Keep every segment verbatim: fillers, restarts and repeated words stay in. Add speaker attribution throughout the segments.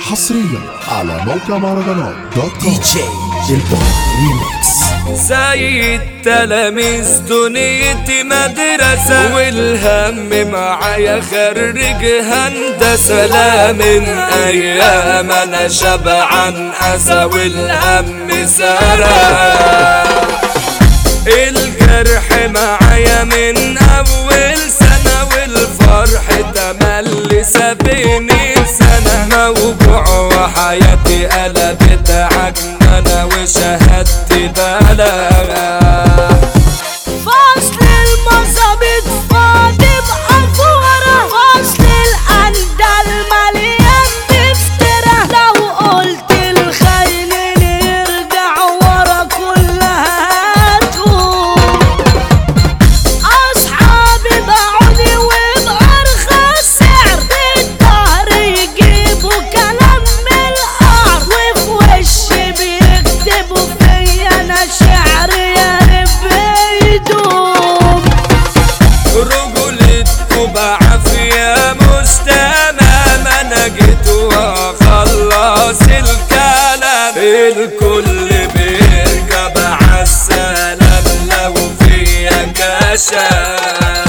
Speaker 1: حصريا على موقع مهرجانات دوت كوم.
Speaker 2: دي جي البوم ريميكس.
Speaker 3: زي التلاميذ دنيتي مدرسة والهم معايا خريج هندسة، لا من أيام أنا شبعان أسى والهم سرى. الجرح معايا من أول سنة والفرح تملي سابني سنة، موجوع وحياتي قلبت عجنانة وشهادتي بلاغة.
Speaker 4: فصل المظابيط فاضي بأفورة، فصل الأندال مليان بفترة، لو قلت الخاينين يرجع ورا كلها هتقوم. أصحابي باعوني وبأرخص سعر، بالدهر يجيبوا كلام من القعر، وفي وشي بيكتبوا فيا أنا شعر يا رب يدوم.
Speaker 3: رجولتكوا بعافية مش تمام، أنا جيت وأخلص الكلام. الكل بيركب عالسلام لو فيا كشاف،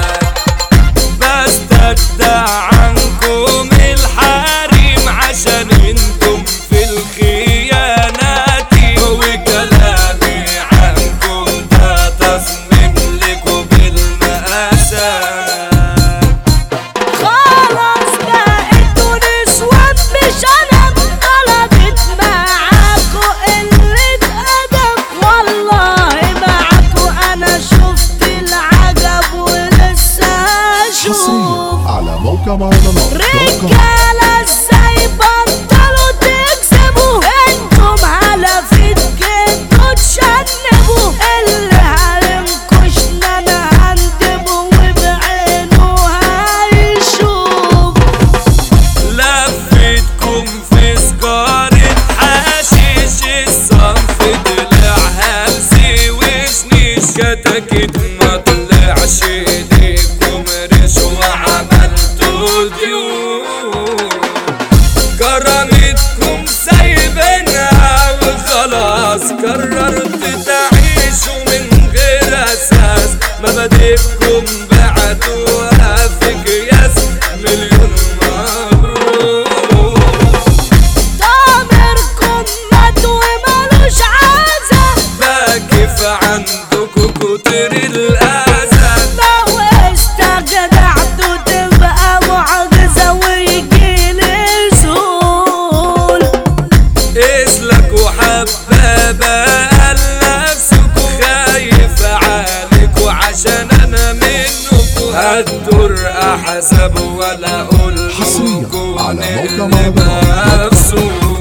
Speaker 3: بستجدع عنكم الحريم عشان انتم في الخيانات، وكلامي عنكم ده تصميم لكم بالمقاسات.
Speaker 4: خلاص بقيتوا نسوان بشنب، طلبت معاكوا قلة أدب، والله معاكوا أنا شفت العجب ولسه هشوف.
Speaker 1: حصريا على موقع مهرجانات دوت كوم.
Speaker 4: رجالة ازاي بطلوا تكسبوا، انتم على فيد جيتوا تشنبوا، اللي هينكشنا انا هندبه وبعينه هيشوف.
Speaker 3: لفتكم في سجارة حشيش، الصنف طلع هلسي وشنيش، كتاكيت ما طلعش ايديكم ريش وعملتوا ديون. كرامتكم سايبينها وخلاص، قررت تعيشوا من غير اساس، مبادئكم بعتوها في قياس مليون مبروك.
Speaker 4: ضميركم مات ومالوش عازة،
Speaker 3: باكف عندكوا كتر الأذى،
Speaker 4: لو استجدعتوا تبقى معجزة ويجيلي زول.
Speaker 3: اسلكوا حبابة قال نفسكوا، خايف عليكوا عشان أنا منكوا، هتدور أحسب ولا أقول
Speaker 1: حصريا
Speaker 3: لكوا
Speaker 1: على موقع
Speaker 3: نقلب
Speaker 1: مهرجانات دوت كوم.
Speaker 3: نفسه.